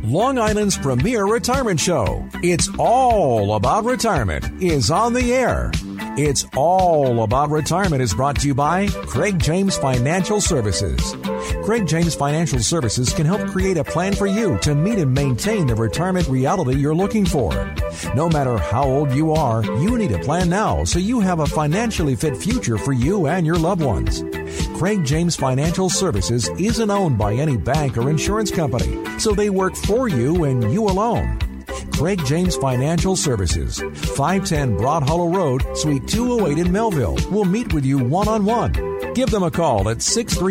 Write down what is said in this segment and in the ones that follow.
Long Island's premier retirement show. It's all about retirement is on the air. It's all about retirement is brought to you by Craig James Financial Services. Craig James Financial Services can help create a plan for you to meet and maintain the retirement reality you're looking for. No matter how old you are, you need a plan now so you have a financially fit future for you and your loved ones. Craig James Financial Services isn't owned by any bank or insurance company, so they work for you and you alone. Craig James Financial Services, 510 Broad Hollow Road, Suite 208 in Melville. We'll meet with you one-on-one. Give them a call at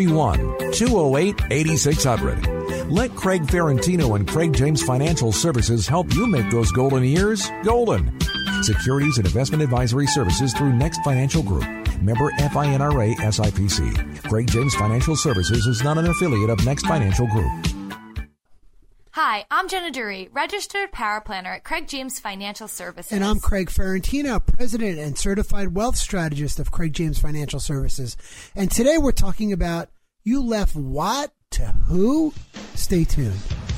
631-208-8600. Let Craig Ferrantino and Craig James Financial Services help you make those golden years golden. Securities and investment advisory services through Next Financial Group. Member FINRA SIPC. Craig James Financial Services is not an affiliate of Next Financial Group. Hi, I'm Jenna Dury, registered power planner at Craig James Financial Services. And I'm Craig Ferrantino, president and certified wealth strategist of Craig James Financial Services. And today we're talking about you left what to who? Stay tuned.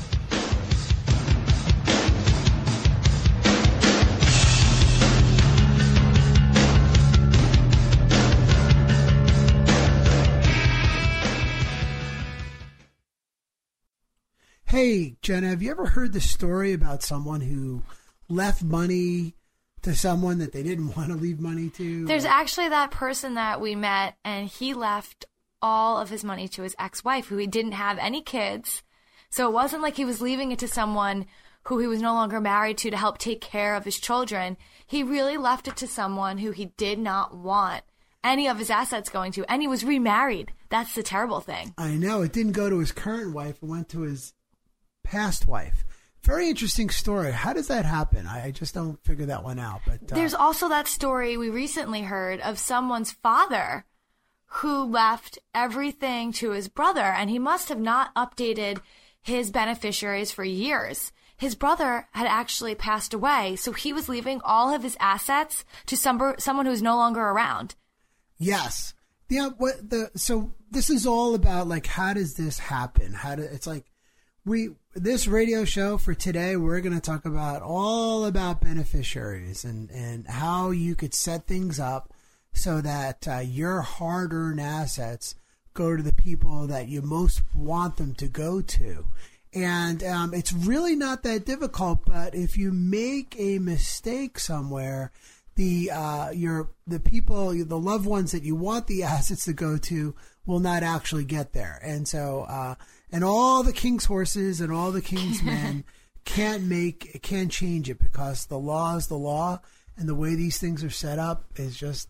Hey, Jenna, have you ever heard the story about someone who left money to someone that they didn't want to leave money to? There's actually that person that we met, and he left all of his money to his ex-wife, who he didn't have any kids. So it wasn't like he was leaving it to someone who he was no longer married to help take care of his children. He really left it to someone who he did not want any of his assets going to, and he was remarried. That's the terrible thing. I know. It didn't go to his current wife. It went to his past wife. Very interesting story. How does that happen? I just don't figure that one out. But there's also that story we recently heard of someone's father who left everything to his brother, and he must have not updated his beneficiaries for years. His brother had actually passed away, so he was leaving all of his assets to someone who's no longer around. Yes. Yeah. So this is all about, like, how does this happen? It's like this radio show for today, we're going to talk about all about beneficiaries and how you could set things up so that your hard-earned assets go to the people that you most want them to go to. And it's really not that difficult, but if you make a mistake somewhere, the people, the loved ones that you want the assets to go to will not actually get there. And so, and all the king's horses and all the king's men can't change it, because the law is the law, and the way these things are set up is just,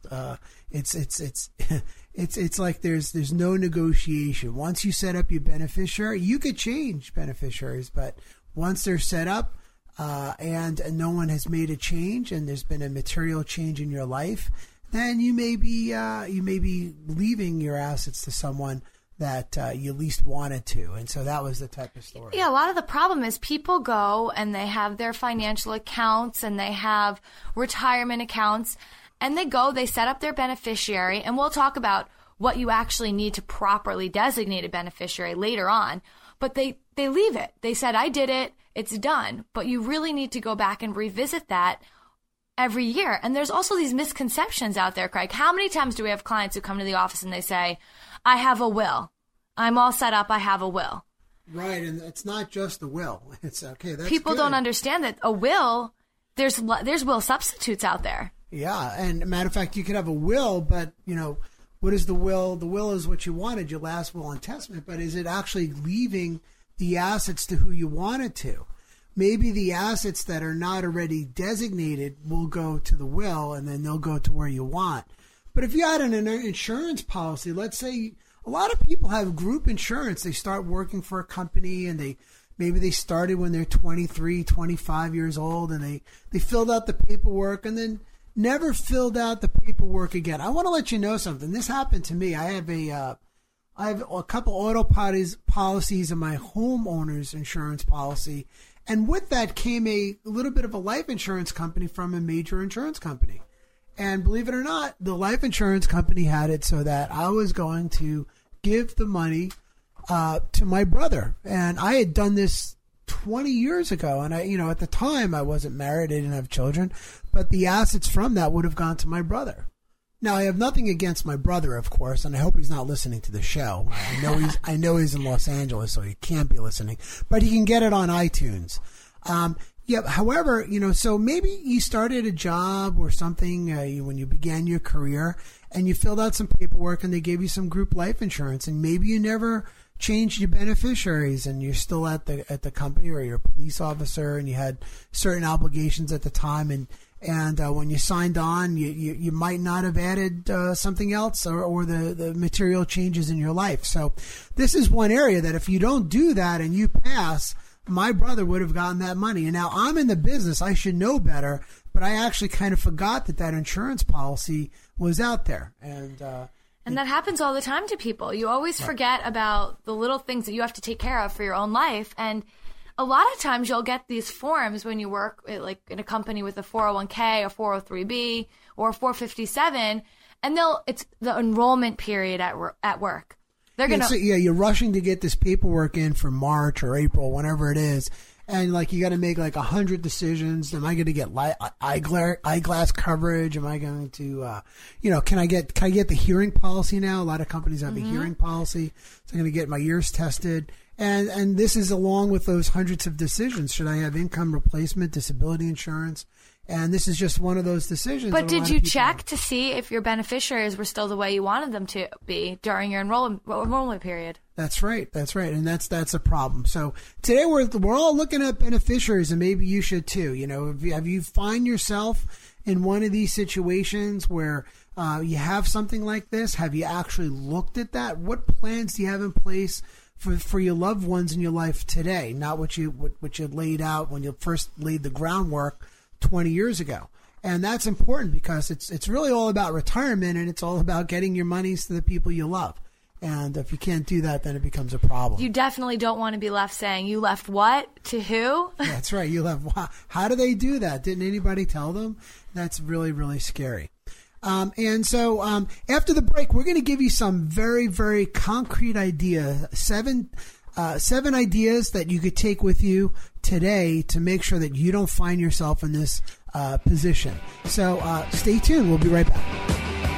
it's like there's no negotiation. Once you set up your beneficiary, you could change beneficiaries, but once they're set up, and no one has made a change, and there's been a material change in your life, then you may be leaving your assets to someone that you least wanted to. And so that was the type of story. Yeah, a lot of the problem is people go and they have their financial accounts and they have retirement accounts, and they set up their beneficiary, and we'll talk about what you actually need to properly designate a beneficiary later on. But they leave it. They said, I did it. It's done. But you really need to go back and revisit that every year. And there's also these misconceptions out there, Craig. How many times do we have clients who come to the office and they say, I have a will. I'm all set up. I have a will. Right. And it's not just a will. It's okay. That's People good. don't understand that a will, there's will substitutes out there. Yeah. And matter of fact, you could have a will, but what is the will? The will is what you wanted, your last will and testament, but is it actually leaving the assets to who you want it to? Maybe the assets that are not already designated will go to the will, and then they'll go to where you want. But if you had an insurance policy, let's say a lot of people have group insurance. They start working for a company, and maybe they started when they're 23, 25 years old, and they filled out the paperwork and then never filled out the paperwork again. I want to let you know something. This happened to me. I have a couple auto policies in my homeowner's insurance policy. And with that came a little bit of a life insurance company from a major insurance company. And believe it or not, the life insurance company had it so that I was going to give the money to my brother. And I had done this 20 years ago. And at the time I wasn't married. I didn't have children, but the assets from that would have gone to my brother. Now, I have nothing against my brother, of course, and I hope he's not listening to the show. I know he's in Los Angeles, so he can't be listening, but he can get it on iTunes. However, so maybe you started a job or something when you began your career, and you filled out some paperwork, and they gave you some group life insurance, and maybe you never changed your beneficiaries, and you're still at the company, or you're a police officer, and you had certain obligations at the time, and when you signed on, you might not have added something else or the material changes in your life. So this is one area that if you don't do that and you pass, my brother would have gotten that money. And now I'm in the business. I should know better, but I actually kind of forgot that insurance policy was out there. And that happens all the time to people. You always forget about the little things that you have to take care of for your own life. And a lot of times you'll get these forms when you work like in a company with a 401k, a 403b, or a 457, and it's the enrollment period at work. They're gonna you're rushing to get this paperwork in for March or April, whenever it is, and like you got to make like 100 decisions. Am I going to get eyeglass coverage? Am I going to can I get the hearing policy now? A lot of companies have a hearing policy, so I'm going to get my ears tested. And this is along with those hundreds of decisions. Should I have income replacement, disability insurance? And this is just one of those decisions. But did you check to see if your beneficiaries were still the way you wanted them to be during your enrollment period? That's right. And that's a problem. So today we're all looking at beneficiaries, and maybe you should too. Have you find yourself in one of these situations where you have something like this? Have you actually looked at that? What plans do you have in place for your loved ones in your life today, not what you laid out when you first laid the groundwork 20 years ago? And that's important because it's really all about retirement, and it's all about getting your monies to the people you love. And if you can't do that, then it becomes a problem. You definitely don't want to be left saying, you left what to who? That's right. You left. How do they do that? Didn't anybody tell them? That's really, really scary. And so after the break, we're going to give you some very, very concrete ideas, seven ideas that you could take with you today to make sure that you don't find yourself in this position. So stay tuned. We'll be right back.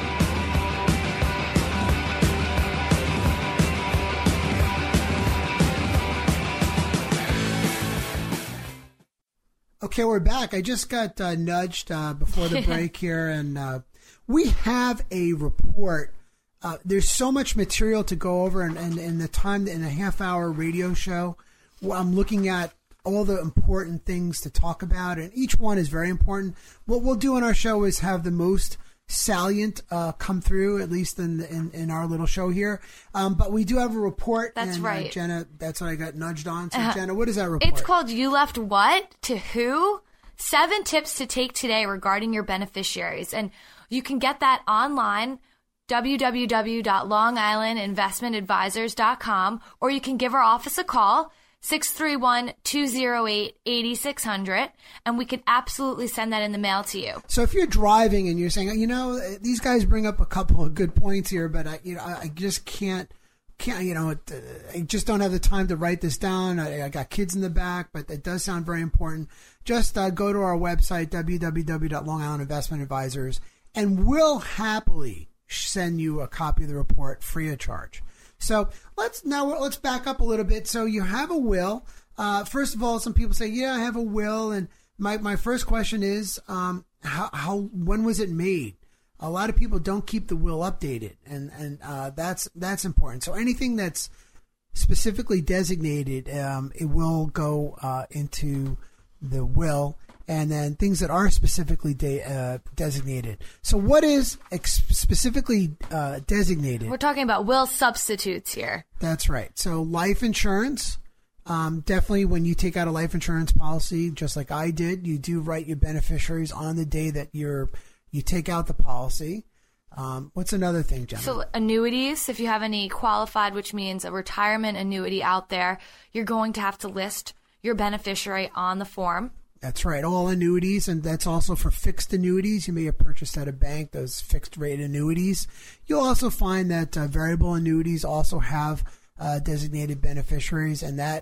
Okay, we're back. I just got nudged before the break here, and we have a report. There's so much material to go over, and in the time, in a half-hour radio show, I'm looking at all the important things to talk about, and each one is very important. What we'll do on our show is have the most salient come through, at least in our little show here. But we do have a report. That's right. Jenna, that's what I got nudged on. So Jenna, what is that report? It's called You Left What to Who? 7 tips to take today regarding your beneficiaries. And you can get that online, www.longislandinvestmentadvisors.com, or you can give our office a call, 631-208-8600, and we can absolutely send that in the mail to you. So if you're driving and you're saying, these guys bring up a couple of good points here, but I just can't, I just don't have the time to write this down. I got kids in the back, but it does sound very important. Just go to our website, www.longislandinvestmentadvisors, and we'll happily send you a copy of the report free of charge. So let's back up a little bit. So you have a will. First of all, some people say, yeah, I have a will. And my first question is, when was it made? A lot of people don't keep the will updated, and that's important. So anything that's specifically designated, it will go into the will, and then things that are specifically designated. So what is specifically designated? We're talking about will substitutes here. That's right. So life insurance, definitely when you take out a life insurance policy, just like I did, you do write your beneficiaries on the day that you take out the policy. What's another thing, Jenna? So annuities, if you have any qualified, which means a retirement annuity out there, you're going to have to list your beneficiary on the form. That's right. All annuities, and that's also for fixed annuities. You may have purchased at a bank those fixed rate annuities. You'll also find that variable annuities also have designated beneficiaries, and that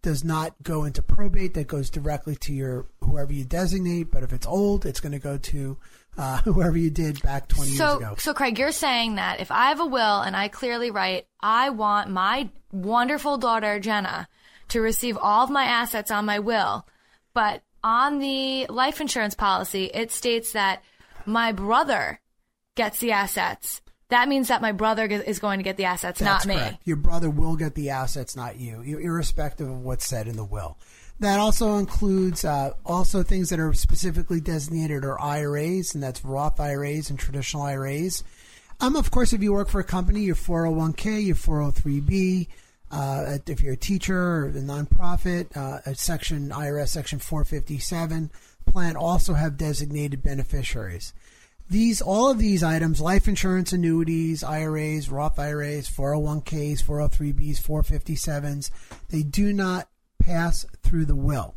does not go into probate. That goes directly to whoever you designate. But if it's old, it's going to go to whoever you did back 20 years ago. So, Craig, you're saying that if I have a will and I clearly write, I want my wonderful daughter, Jenna, to receive all of my assets on my will, but on the life insurance policy, it states that my brother gets the assets. That means that my brother is going to get the assets, That's not me. Correct. Your brother will get the assets, not you, irrespective of what's said in the will. That also includes also things that are specifically designated are IRAs, and that's Roth IRAs and traditional IRAs. Of course, if you work for a company, your 401k, your 403b, if you're a teacher or a nonprofit, IRS Section 457 plan also have designated beneficiaries. All of these items, life insurance, annuities, IRAs, Roth IRAs, 401ks, 403bs, 457s, they do not pass through the will.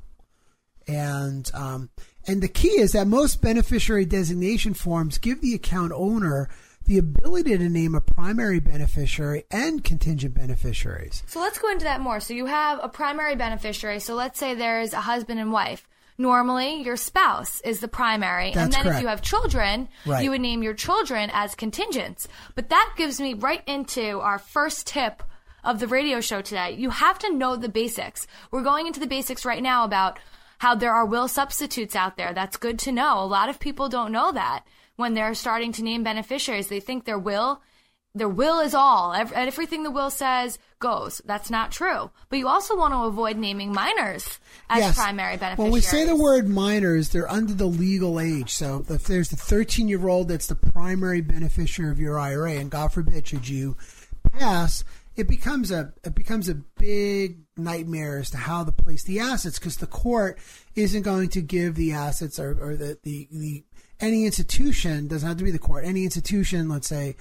And the key is that most beneficiary designation forms give the account owner the ability to name a primary beneficiary and contingent beneficiaries. So let's go into that more. So you have a primary beneficiary. So let's say there's a husband and wife. Normally, your spouse is the primary. That's and then correct. If you have children, Right. You would name your children as contingents. But that gives me right into our first tip of the radio show today. You have to know the basics. We're going into the basics right now about how there are will substitutes out there. That's good to know. A lot of people don't know that. When they're starting to name beneficiaries, they think their will is all. Everything the will says goes. That's not true. But you also want to avoid naming minors as primary beneficiaries. When we say the word minors, they're under the legal age. So if there's the 13-year-old that's the primary beneficiary of your IRA, and God forbid should you pass, it becomes a big nightmare as to how to place the assets, because the court isn't going to give the assets or the any institution, doesn't have to be the court, any institution, let's say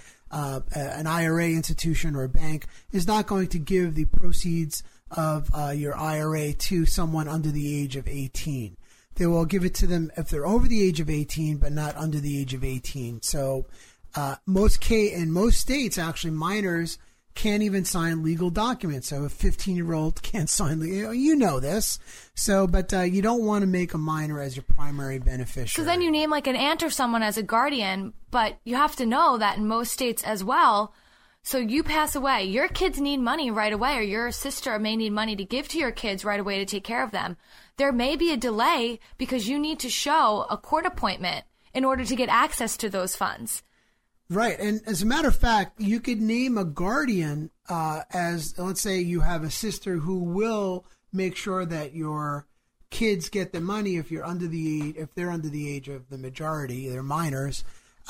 an IRA institution or a bank, is not going to give the proceeds of your IRA to someone under the age of 18. They will give it to them if they're over the age of 18, but not under the age of 18. So in most states, actually, minors can't even sign legal documents. So a 15-year-old can't sign, you know this. So, but you don't want to make a minor as your primary beneficiary. So then you name like an aunt or someone as a guardian, but you have to know that in most states as well. So you pass away, your kids need money right away, or your sister may need money to give to your kids right away to take care of them. There may be a delay because you need to show a court appointment in order to get access to those funds. Right. And as a matter of fact, you could name a guardian as, let's say you have a sister who will make sure that your kids get the money if they're under the age of the majority, they're minors.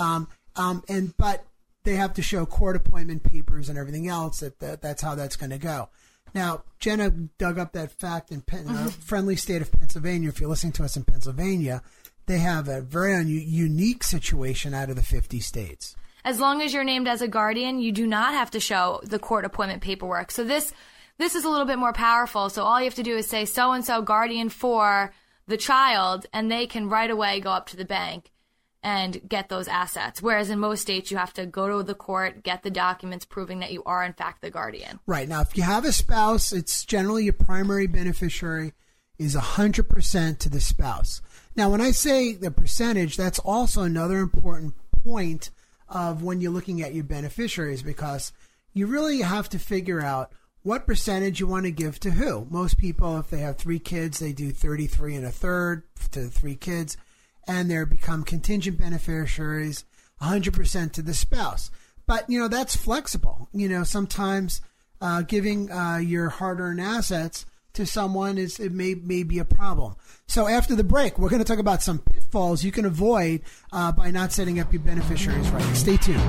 But they have to show court appointment papers and everything else that's how that's going to go. Now, Jenna dug up that fact in a friendly state of Pennsylvania. If you're listening to us in Pennsylvania, they have a very unique situation out of the 50 states. As long as you're named as a guardian, you do not have to show the court appointment paperwork. So this is a little bit more powerful. So all you have to do is say so-and-so guardian for the child, and they can right away go up to the bank and get those assets. Whereas in most states, you have to go to the court, get the documents proving that you are, in fact, the guardian. Right. Now, if you have a spouse, it's generally your primary beneficiary is 100% to the spouse. Now, when I say the percentage, that's also another important point of when you're looking at your beneficiaries, because you really have to figure out what percentage you want to give to who. Most people, if they have 3 kids, they do 33 1/3 to the 3 kids, and they become contingent beneficiaries 100% to the spouse. But, that's flexible. Sometimes giving your hard-earned assets to someone it may be a problem. So after the break, we're going to talk about some pitfalls you can avoid by not setting up your beneficiaries right. Stay tuned.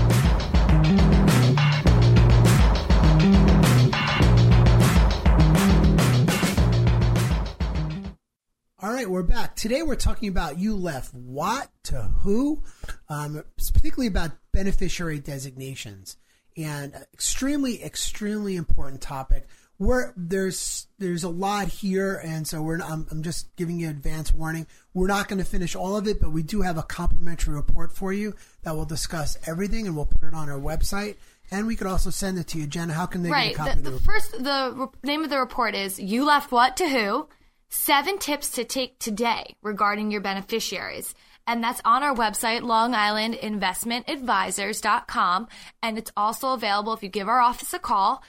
All right, we're back. Today we're talking about you left what to who, particularly about beneficiary designations, and extremely, extremely important topic. there's a lot here, and so I'm just giving you advance warning. We're not going to finish all of it, but we do have a complimentary report for you that will discuss everything, and we'll put it on our website. And we could also send it to you. Jenna, how can they get a copy of the report? The name of the report is You Left What to Who? 7 Tips to Take Today Regarding Your Beneficiaries. And that's on our website, LongIslandInvestmentAdvisors.com. And it's also available if you give our office a call,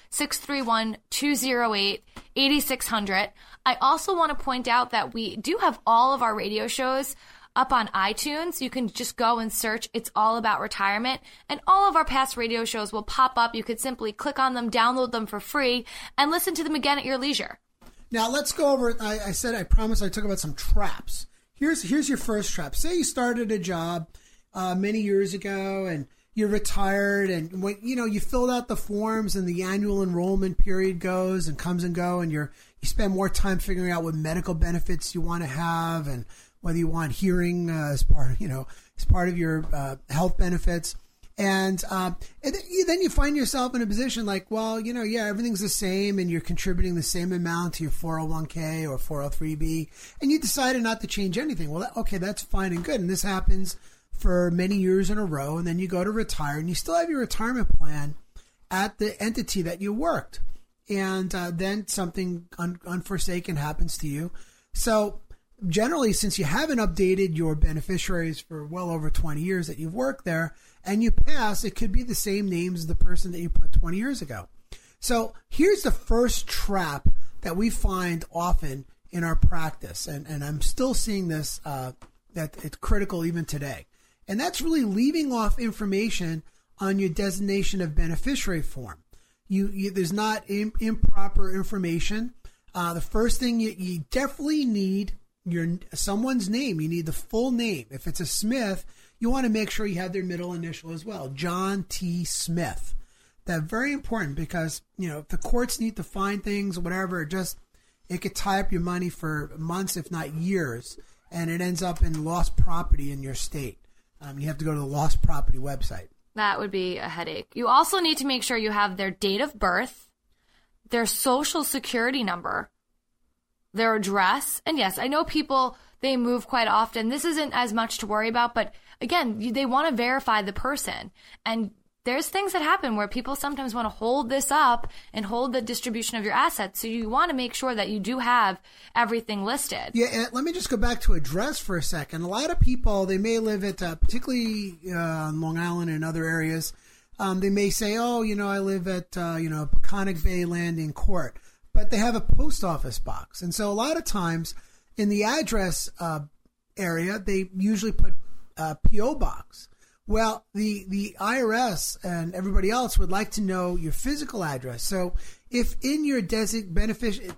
631-208-8600. I also want to point out that we do have all of our radio shows up on iTunes. You can just go and search It's All About Retirement, and all of our past radio shows will pop up. You could simply click on them, download them for free, and listen to them again at your leisure. Now, let's go over, I promised I talk about some traps. Here's your first trap. Say you started a job many years ago and you're retired, and when you filled out the forms and the annual enrollment period goes and comes and go, and you spend more time figuring out what medical benefits you want to have and whether you want hearing as part of your health benefits. And then you find yourself in a position like, well, everything's the same and you're contributing the same amount to your 401k or 403b, and you decided not to change anything. Well, okay, that's fine and good. And this happens for many years in a row. And then you go to retire and you still have your retirement plan at the entity that you worked. And then something unforsaken happens to you. So generally, since you haven't updated your beneficiaries for well over 20 years that you've worked there, and you pass, it could be the same names as the person that you put 20 years ago. So here's the first trap that we find often in our practice, and I'm still seeing this, that it's critical even today. And that's really leaving off information on your designation of beneficiary form. There's not improper information. The first thing you definitely need someone's name. You need the full name. If it's a Smith, you want to make sure you have their middle initial as well. John T. Smith. That's very important because, if the courts need to find things or whatever, it could tie up your money for months, if not years, and it ends up in lost property in your state. You have to go to the lost property website. That would be a headache. You also need to make sure you have their date of birth, their social security number, their address. And yes, I know people, they move quite often. This isn't as much to worry about, but again, they want to verify the person. And there's things that happen where people sometimes want to hold this up and hold the distribution of your assets. So you want to make sure that you do have everything listed. Yeah, and let me just go back to address for a second. A lot of people, they may live at, particularly on Long Island and other areas, they may say, I live at, Peconic Bay Landing Court. But they have a post office box. And so a lot of times in the address area, they usually put P.O. box. Well, the IRS and everybody else would like to know your physical address. So if in your designation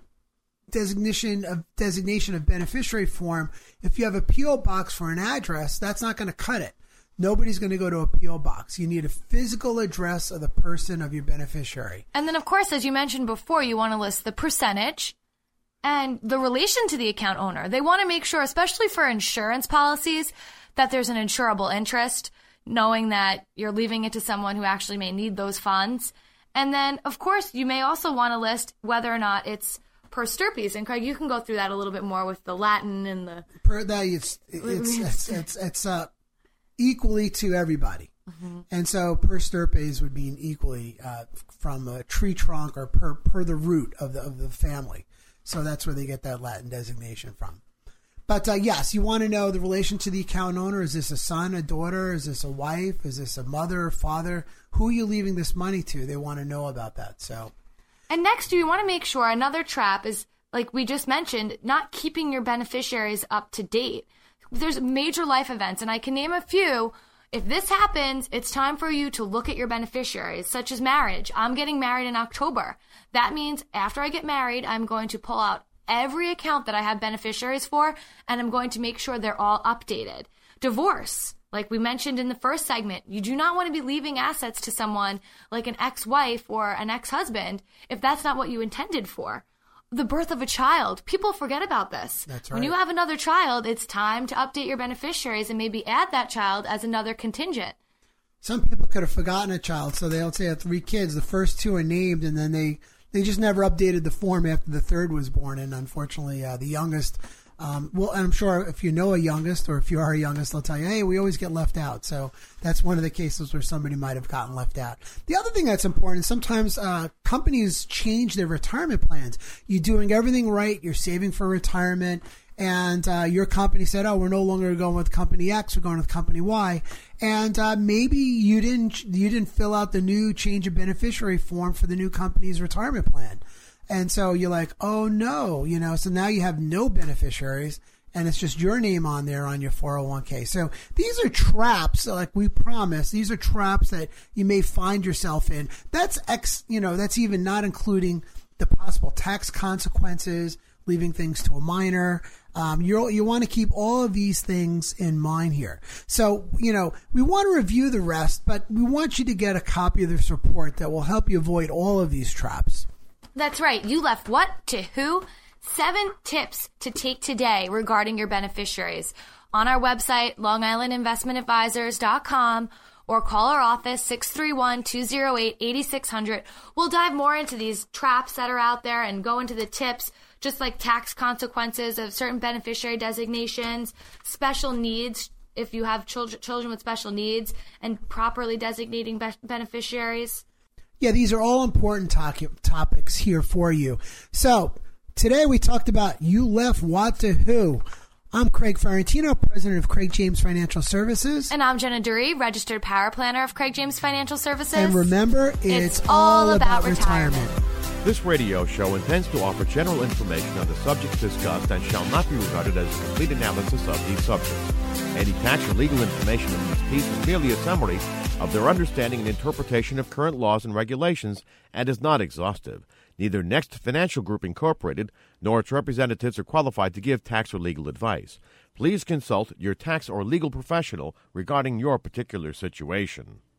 of beneficiary form, if you have a P.O. box for an address, that's not going to cut it. Nobody's going to go to a P.O. box. You need a physical address of the person of your beneficiary. And then, of course, as you mentioned before, you want to list the percentage and the relation to the account owner. They want to make sure, especially for insurance policies, that there's an insurable interest, knowing that you're leaving it to someone who actually may need those funds. And then, of course, you may also want to list whether or not it's per stirpes. And Craig, you can go through that a little bit more with the Latin and the... It's equally to everybody. Mm-hmm. And so per stirpes would mean equally from a tree trunk or per the root of the family. So that's where they get that Latin designation from. But yes, you want to know the relation to the account owner. Is this a son, a daughter? Is this a wife? Is this a mother or father? Who are you leaving this money to? They want to know about that. So, and next, you want to make sure another trap is, like we just mentioned, not keeping your beneficiaries up to date. There's major life events, and I can name a few. If this happens, it's time for you to look at your beneficiaries, such as marriage. I'm getting married in October. That means after I get married, I'm going to pull out every account that I have beneficiaries for, and I'm going to make sure they're all updated. Divorce, like we mentioned in the first segment, you do not want to be leaving assets to someone like an ex-wife or an ex-husband if that's not what you intended for. The birth of a child. People forget about this. That's right. When you have another child, it's time to update your beneficiaries and maybe add that child as another contingent. Some people could have forgotten a child, so they'll say I have 3 kids. The first 2 are named, and then they They just never updated the form after the third was born, and unfortunately, the youngest. Well, I'm sure if you know a youngest, or if you are a youngest, they'll tell you, hey, we always get left out. So that's one of the cases where somebody might have gotten left out. The other thing that's important is sometimes companies change their retirement plans. You're doing everything right. You're saving for retirement. And your company said, oh, we're no longer going with company X, we're going with company Y. And maybe you didn't fill out the new change of beneficiary form for the new company's retirement plan. And so you're like, oh no, so now you have no beneficiaries and it's just your name on there on your 401k. So these are traps, like we promised, these are traps that you may find yourself in. That's that's even not including the possible tax consequences, leaving things to a minor. You want to keep all of these things in mind here. So, we want to review the rest, but we want you to get a copy of this report that will help you avoid all of these traps. That's right. You left what to who? 7 tips to take today regarding your beneficiaries on our website, LongIslandInvestmentAdvisors.com, or call our office, 631-208-8600. We'll dive more into these traps that are out there and go into the tips, just like tax consequences of certain beneficiary designations, special needs, if you have children with special needs, and properly designating beneficiaries. Yeah, these are all important topics here for you. So today we talked about you left what to who. I'm Craig Ferrantino, president of Craig James Financial Services. And I'm Jenna Dury, registered power planner of Craig James Financial Services. And remember, it's all about retirement. This radio show intends to offer general information on the subjects discussed and shall not be regarded as a complete analysis of these subjects. Any tax or legal information in this piece is merely a summary of their understanding and interpretation of current laws and regulations and is not exhaustive. Neither Next Financial Group Incorporated nor its representatives are qualified to give tax or legal advice. Please consult your tax or legal professional regarding your particular situation.